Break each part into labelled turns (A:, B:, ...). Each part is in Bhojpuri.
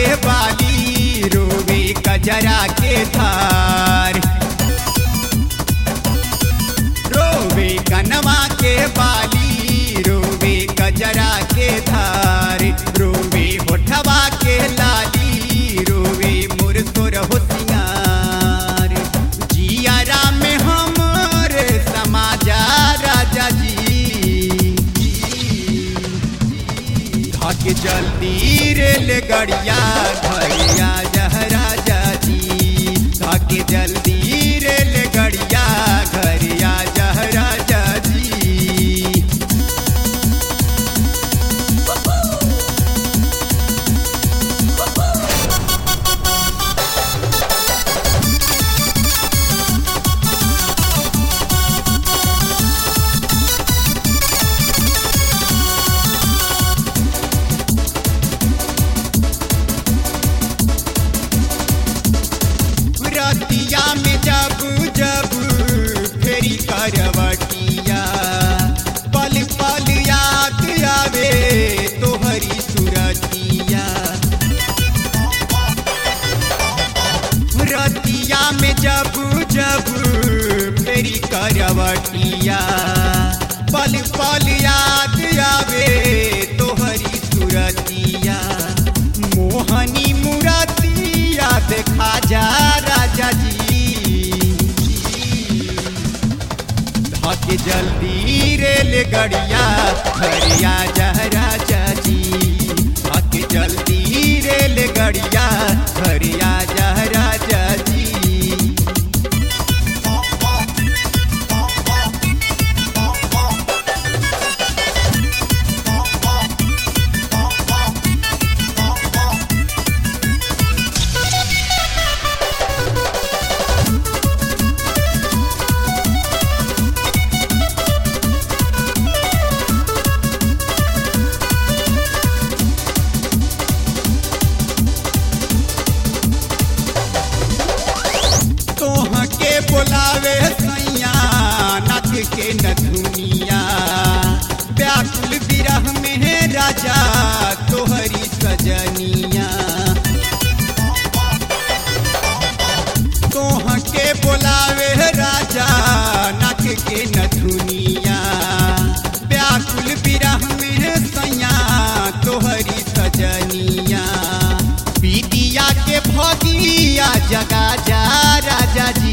A: बाली रोवे कजरा के धार, रोवे कनवा के बाली रोवे कजरा के धार, रोवे होठवा के लाली रोवे मुरतोर होशियार। जियारा में हमरे समाजा राजा जी, धाके जल्दी रेलगड़िया घरिया जह राजा जी, धाके जल्दी रेलगड़िया घरिया जह राजा जी। रतिया में जब जब फेरी करवटिया, पल पल याद आवे तोहरी सुरतिया। रतिया में जब जब फेरी करवटिया, पल पल याद आवे तोहरी सुरतिया। मोहनी मुरतिया देखा जा राजा जी, धाके जल्दी रेलगड़िया घरिया जह राजा जी, धाके जल्दी रेलगड़िया घरिया जह राजा जी। बोलावे सैया नाथ के नथुनिया, व्याकुल विरह में राजा तोहरी सजनिया। तोह के बोलावे राजा नाथ के नथुनिया, व्याकुल विरह में सैया तोहरी सजनिया। विदिया के भगिया जगा जा राजा जी,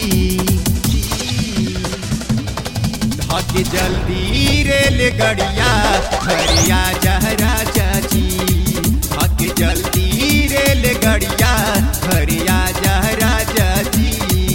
A: धाके जल्दी रेलगड़िया घरिया जह राजा जी, धाके जल्दी रेलगड़िया घरिया जह राजा जी।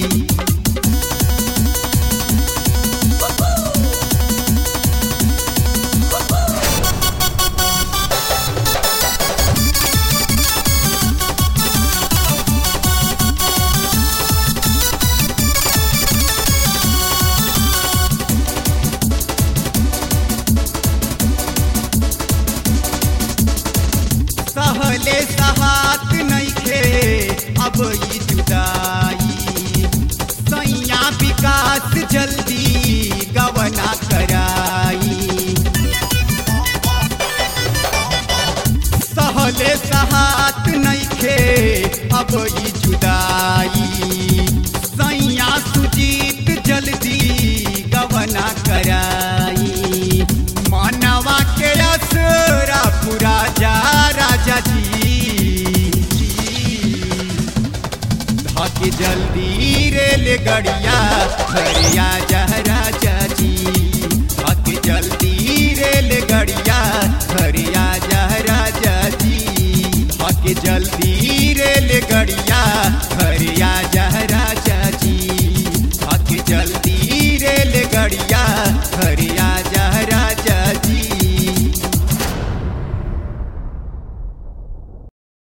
A: सहले सहात नइखे अब ई जुदाई, सैया विकास जल्दी गवना कराई। सहले सहात नइखे अब ई जुदाई, सैया सुजीत जल्दी गवना कराई। मानवा के असरा पूरा जा राजा जी, धाके जल्दी रेलगड़िया घरिया जह राजा